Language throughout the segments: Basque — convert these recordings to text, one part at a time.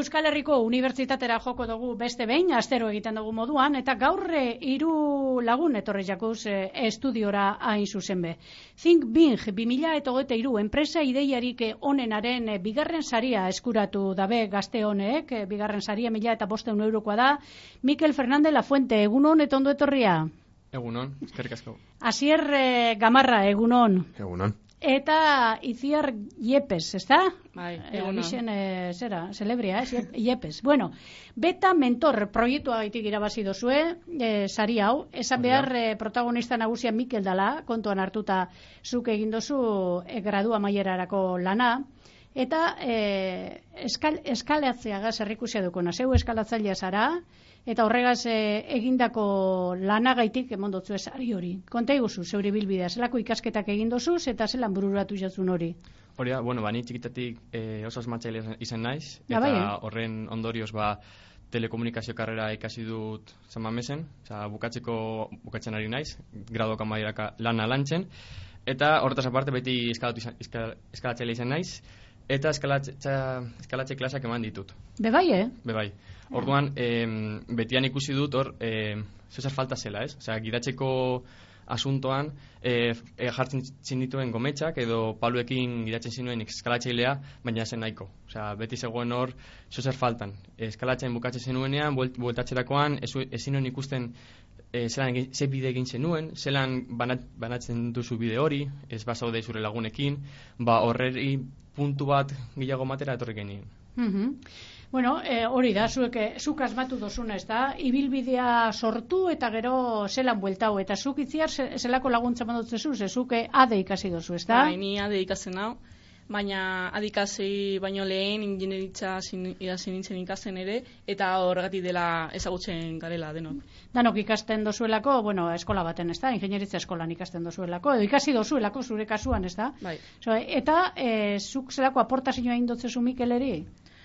Euskal Herriko Unibertsitatera joko dugu beste behin, astero egiten dugu moduan, eta gaur 3 lagun etorri jakuz estudiora hain zuzen be. Think Bing 2023 enpresa ideiarik onenaren bigarren saria eskuratu dabe gazte honek, bigarren saria 1.500 eurokoa da. Mikel Fernández Lafuente, egunon eta ondo etorria. Egunon, eskerrik asko. Asier Gamarra, egunon. Egunon. Eta Itziar Yepes, ezta? Bai, Egunixen, celebria, Yepes. Bueno, Beta Mentor proiektua gaitik irabazi dozue, sari hau, esan behar protagonista nagusia Mikel dala, kontuan hartuta zuk egin dozu gradua maierarako lana, eta eskalatzeagaz errikusia dukona, zeu eskalatzailea zara, eta horregaz egindako lanagaitik emondotzu esari hori. Konta iguzu, zeure bilbidea, zelako ikasketak egin dozuz eta zelan bururatu jatzun hori? Hori da, bueno, ni txikitatik oso asmatzaile izan naiz, eta horren ondorioz telekomunikazio karrera ikasi dut San Mamesen, bukatzen ari naiz, graduak amaieraka lana lantzen, eta horretaz aparte beti eskalatzaile izan naiz, eta eskalatze klaseak eman ditut. Bebai, Bebai. Orduan, betian ikusi dut hor, zer falta zela, ez? Osea, gidatzeko asuntoan jartzen zinituen gometxak edo paluekin gidatzen zinuen eskalatzailea, baina zen nahiko. Osea, beti zegoen hor, zer faltan. Eskalatzen bukatzen zenuenean, bueltatzerakoan, ezin nuen ikusten ze bide egin zenuen, zelan banatzen duzu bide hori, ez bazaude zure lagunekin, horreri puntu bat gehiago matera etorri genien. Bueno, hori da, zuk asmatu dozuna, ez da, ibilbidea sortu eta gero zelan bueltau, eta zuk Itziar zelako laguntza mandotzezu, zuk ade ikasi dozu, ez da? Bai, ni ade ikasi nau, baina ade ikasi baino lehen ingineritza hasi nintzen ikasten ere, eta horregatik dela ezagutzen garela denok. Danok ikasten dozuelako, bueno, eskola baten, ez da, ingenieritza eskolan ikasten dozuelako, edo ikasi dozuelako zure kasuan, ez da? Bai. Eta zuk zelako aportazioa indotzezu Mikeleri?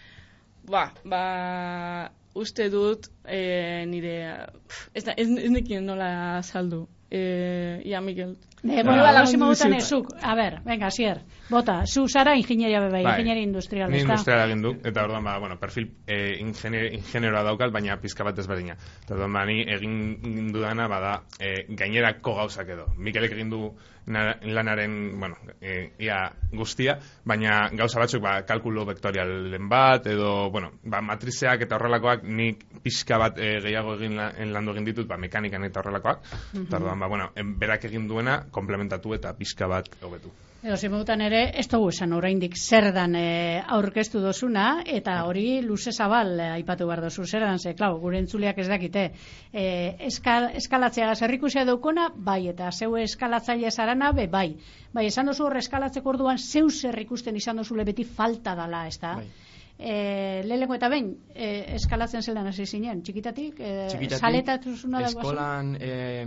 Uste dut nire ez nekien nola saldu. Ia, Mikel. Zuk, a ber, venga, Asier, bota, zu zara ingenieria bebai, ingenieria industrial, ni industrial egin du, eta orduan, perfil ingenieroa daukat, baina pizka bat ezberdina. Eta orduan, ni egin dudana, gainerako gauzak edo. Mikelek egin du lanaren, ia guztia, baina gauza batzuk, kalkulo vektorialen bat, edo, matrizeak eta horrelakoak, nik pizka bat gehiago landu egin ditut, mekanikan eta horrelakoak. Eta orduan, berak egin duena, komplementatu eta pizka bat hobetu. Edo zimutan ere, ez dugu esan oraindik zer dan aurkeztu dozuna, eta hori luze zabal aipatu behar dozu zer dan, gure entzuleak ez dakite. Eskalatzeagaz errikusia daukona, bai, eta zeu eskalatzaile zarana, bai. Bai, esan dozu hor eskalatzeko orduan, zeu zer ikusten izan dozule beti falta dala, ez da? Lehenko eta behin, eskalatzen zelan hasi zinen, txikitatik? Saletatuzuna dago? Eskolan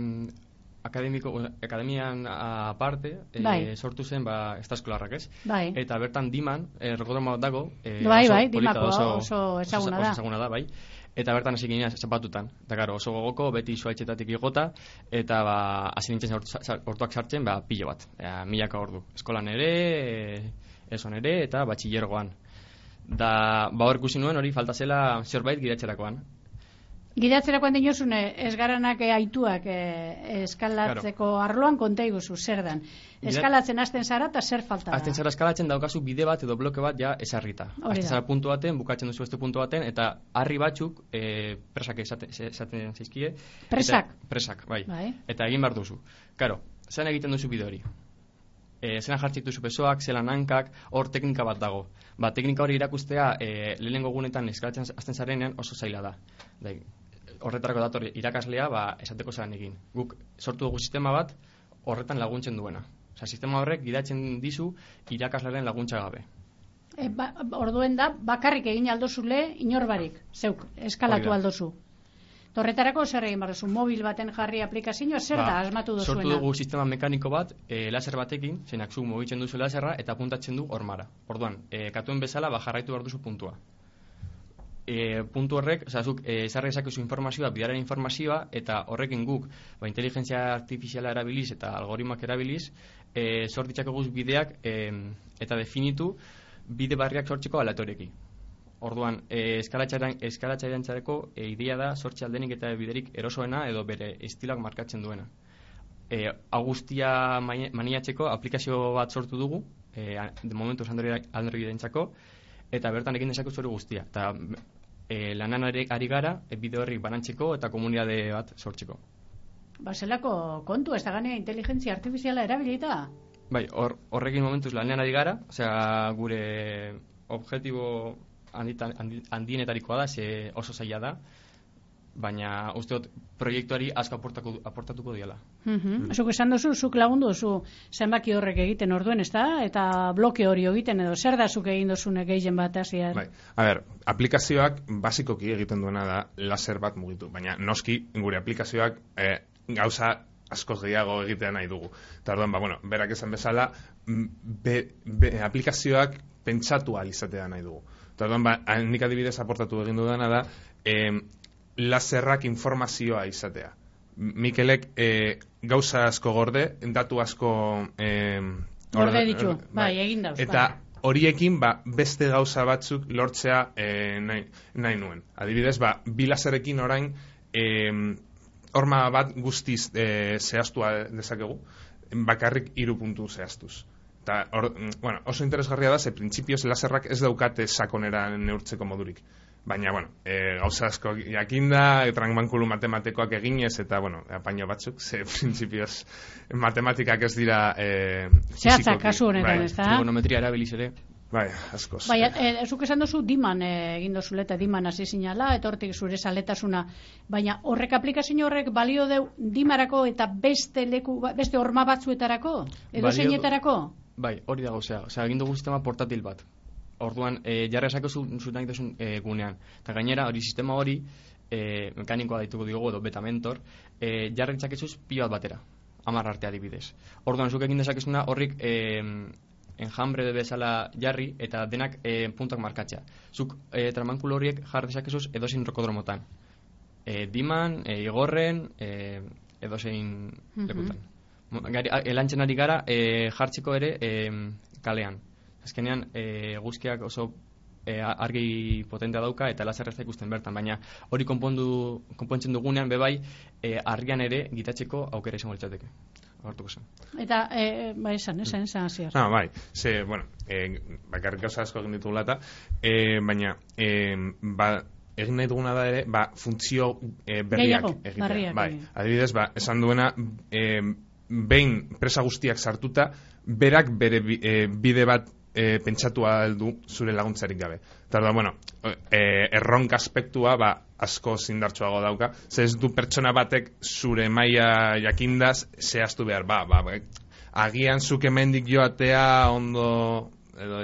akademian aparte sortu zen estaskolarrak, ez? Bai. Eta bertan Diman, errekodroma dago, Dimako oso ezaguna da, bai. Eta bertan hasi ginen zapatutan. Eta oso gogoko, beti zuaitxetatik igota, eta hasi nintzen ortuak sartzen, pilo bat. 1000 ordu. Eskolan ere, eson ere, eta batxillergoan. Da, hor ikusi nuen hori falta zela zerbait gidatzerakoan. Gidatzerakoan dinozune, ez garanak aituak eskalatzeko arloan konta iguzu, zer dan? Eskalatzen hasten zara eta zer falta da? Hasten zara eskalatzen daukazu bide bat edo bloke bat ja esarrita. Hasten zara puntu baten, bukatzen duzu beste puntu baten, eta harri batzuk presak esaten zaizkie. Presak? Presak, bai. Eta egin behar duzu. Karo, zelan egiten duzu bide hori? Zelan jartzik duzu pesoak, zelan hankak, hor teknika bat dago. Teknika hori irakustea lehenengo gunetan eskalatzen hasten zarenean oso zaila da. Horretarako dator irakaslea esateko zelan egin. Guk sortu dugu sistema bat horretan laguntzen duena. Sistema horrek gidatzen dizu irakaslearen laguntza gabe. Orduen da, bakarrik egin aldozule inorbarik, zeuk, eskalatu aldozu. Horretarako zer egin barrezu, mobil baten jarri aplikazioa, zer da asmatu dozuena? Sortu dugu sistema mekaniko bat, laser batekin, zeinak zu mugitzen duzu laserra eta apuntatzen du hormara. Orduan, katuen bezala jarraitu behar duzu puntua. Puntu horrek, zuk ezarri ezakezu informazioa, bidearen informazioa, eta horrekin guk, inteligentzia artifiziala erabiliz eta algoritmoak erabiliz, sortitzak eguz bideak eta definitu bide barriak sortzeko aleatoreki. Orduan, eskalatxairantzareko idea da sortze aldenik eta biderik erosoena edo bere estilak markatzen duena. Hau guztia maniatzeko aplikazio bat sortu dugu, de momentuz Androidentzako, eta bertan egin dezakegu hori guztia. Eta lanan ari gara, bideo horrik banantzeko eta komunitate bat sortzeko. Zelako kontu, ez da gane inteligentzia artifiziala erabilita? Bai, horrekin momentuz lanean ari gara, gure objektibo handienetarikoa da, oso zaila da, baina uste dut proiektuari asko aportatuko diala. Zuk esan duzu, zuk lagundu duzu zenbaki horrek egiten orduen, ez da? Eta bloke hori egiten edo, zer da zuk egin duzune gehien bat hasier? Bai, aplikazioak basikoki egiten duena da laser bat mugitu, baina noski gure aplikazioak gauza askoz gehiago egitea nahi dugu. Eta orduan, berak esan bezala, aplikazioak pentsatu ahal izatea nahi dugu. Eta orduan, nik adibidez aportatu egin dudana da, laserrak informazioa izatea. Mikelek gauza asko gorde, datu asko gorde ditu, egin dauz. Eta horiekin beste gauza batzuk lortzea nahi nuen. Adibidez, bi laserrekin orain horma bat guztiz zehaztua dezakegu, bakarrik 3 puntu zehaztuz. Eta oso interesgarria da, ze printzipioz laserrak ez daukate sakonera neurtzeko modurik. Baina, gauza asko jakinda, trankmankulu matematikoak eginez, eta, apaino batzuk, ze printzipioz matematikak ez dira zehatzak kasu honetan, ez da? Trigonometria erabiliz ere. Bai, askoz. Bai, zuk esan duzu diman egin dozule eta diman hasi zinala, eta hortik zure zaletasuna. Baina horrek aplikazio horrek balio deu dimarako eta beste horma batzuetarako? Edo zeinetarako? Bai, hori da gauzea. Egin dugu sistema portatil bat. Orduan, jarra esako nahi duzun gunean. Eta gainera, sistema hori, mekanikoa daituko diogu edo betamentor, jarra ditzakezuz pilo bat batera. 10 arte adibidez. Orduan, zuk egin dezakezuna horrik enjambre de bezala jarri eta denak puntak markatzea. Zuk tramankulo horiek jar dezakezuz edozein rokodromotan. Diman, igorren, edozein lekutan. Elantzen ari gara jartzeko ere kalean. Azkenean, guzkiak oso argi potentea dauka eta laserra ikusten bertan, baina hori konpontzen dugunean bebai argian ere gitatzeko aukera izango litzateke. Eta, esan hasier. Bai, bakarrik gauza asko egin ditugula eta, baina, egin nahi duguna da ere, funtzio berriak egitea. Bai, adibidez, esan duena, behin presa guztiak sartuta, berak bere bide bat pentsatua heldu zure laguntzarik gabe. Eta erronka aspektua asko zindartsuago dauka, ze ez du pertsona batek zure maila jakindaz zehaztu behar, agian zuk hemendik joatea ondo edo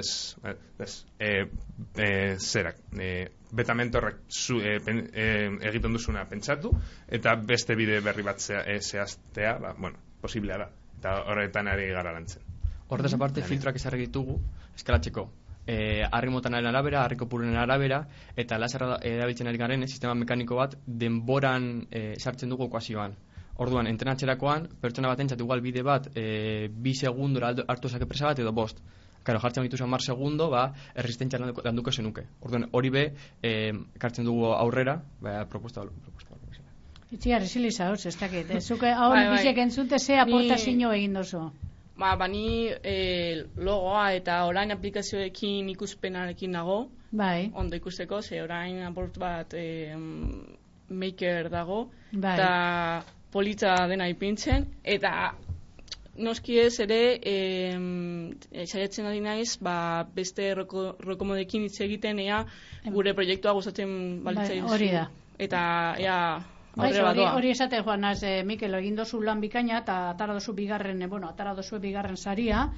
zerak betamentorrek egiten duzuna pentsatu eta beste bide berri bat zehaztea, posiblea da, eta horretan ari gara lantzen. Hortaz aparte, filtroak ezarri ditugu eskalatzeko. Harri motanaren arabera, harri kopurunen arabera, eta laserra erabiltzen ari garen sistema mekaniko bat denboran sartzen dugu ekuazioan. Orduan, entrenatzerakoan, pertsona bat entzat igual bide bat 2 segundora hartu zake presa bat edo 5. Karo, jartzen dituzu 10 segundo, erresistentzia landuko zenuke. Orduan, hori kartzen dugu aurrera, proposta. Itziar, esiliza, ez dakit. Zuke hor bizek entzute ze aportazio egin dozu. Bani logoa eta orain aplikazioekin ikuspenarekin nago. Bai. Ondo ikusteko, ze orain aport bat maker dago. Bai. Eta politza dena ipintzen. Eta noski ez ere saiatzen ari naiz beste rokomodekin hitz egiten gure proiektua gustatzen balitza bai, hori da. Eta hori esate joan naz, Mikel, egin dozu lan bikaina eta atara dozu bigarren saria,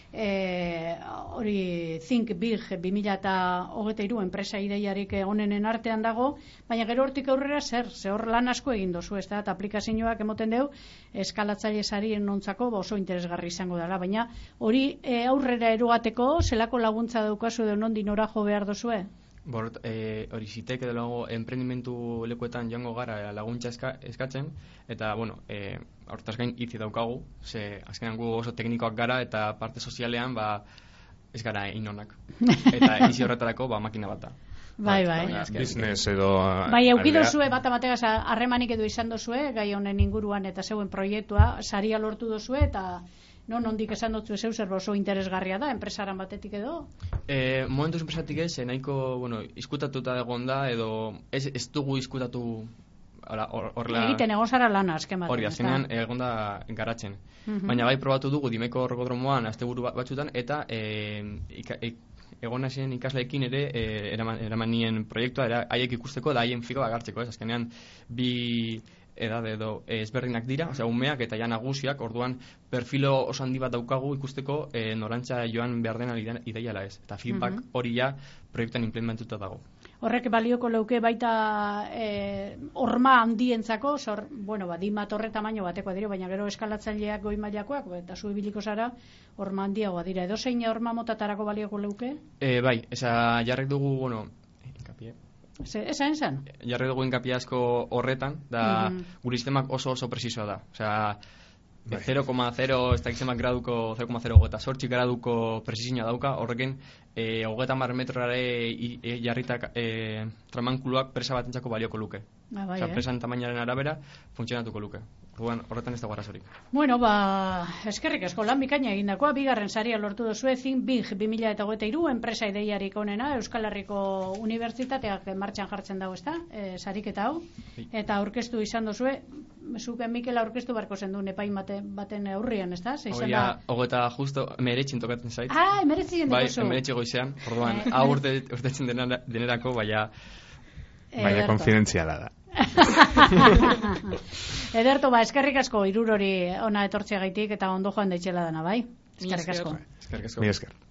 hori Think Big 2023 enpresa ideiarik onenen artean dago, baina gero hortik aurrera zer hor lan asko egin dozu, ez da, eta aplikazioak emoten deu eskalatzaile sarien nontzako oso interesgarri izango dela, baina hori aurrera erogateko zelako laguntza daukazu edo nondi nora jo behar dozue? Hori zitek edo lago emprendimentu lekuetan joango gara laguntza eskatzen, eta, hortaz gain hitzi daukagu, ze azkenan gu oso teknikoak gara eta parte sozialean ez gara inonak. Eta izi horretarako makina bat da. Bai. Business edo... Bai, eukidozue bat amategaz harremanik edo izan dozue, gai honen inguruan eta zeuen proiektua, saria lortu dozue, eta nondik esan dutzu zeu zer oso interesgarria da, enpresaran batetik edo? Momentuz enpresatik ez, nahiko, izkutatuta egon da, edo ez dugu izkutatu horrela... Egiten egon zara lana, azken bat. Hori, azkenean egon da garatzen. Baina bai probatu dugu Dimeko errekodromoan asteburu batzutan, eta egon hasien ikasleekin ere eraman nien proiektua, haiek ikusteko da haien fiko agartzeko, ez? Azkenean bi edade edo ezberdinak dira, osea umeak eta ja nagusiak, orduan perfilo oso handi bat daukagu ikusteko norantza joan behar dena ideiala ez. Eta feedback hori ja proiektuan implementuta dago. Horrek balioko leuke baita horma handientzako, dimat horre tamaino batekoa dira, baina gero eskalatzaileak goi mailakoak, eta zu ibiliko zara, horma handiagoa dira. Edo zein horma motatarako balioko leuke? Bai, jarrek dugu, Esan? Jarri dugu inkapia asko horretan, da gure sistemak oso presisoa da. Osea, 0,0 graduko, 0,08 graduko presizioa dauka, horrekin 30 metrorare jarritak tramankuluak presa batentzako balioko luke. Osea, presan tamainaren arabera funtzionatuko luke. Horretan ez dago arazorik. Eskerrik asko lan bikaina egindakoa, bigarren saria lortu duzue Think Big 2023 enpresa ideiarik onena, Euskal Herriko Unibertsitateak martxan jartzen dago, ezta? Sariketa hau. Eta aurkeztu izan duzue, zuken Mikel aurkeztu barko zenduen epain baten aurrian, ezta? Hogeta justo emeretxin tokatzen zait. Emeretxin dekozu. Bai, emeretxi goizean, orduan, hau urtetzen denerako, baina konfidentziala da. Ederto, eskerrik asko hirurori ona etortzeagaitik eta ondo joan daitxela dana, bai? Eskerrik asko. Mi esker.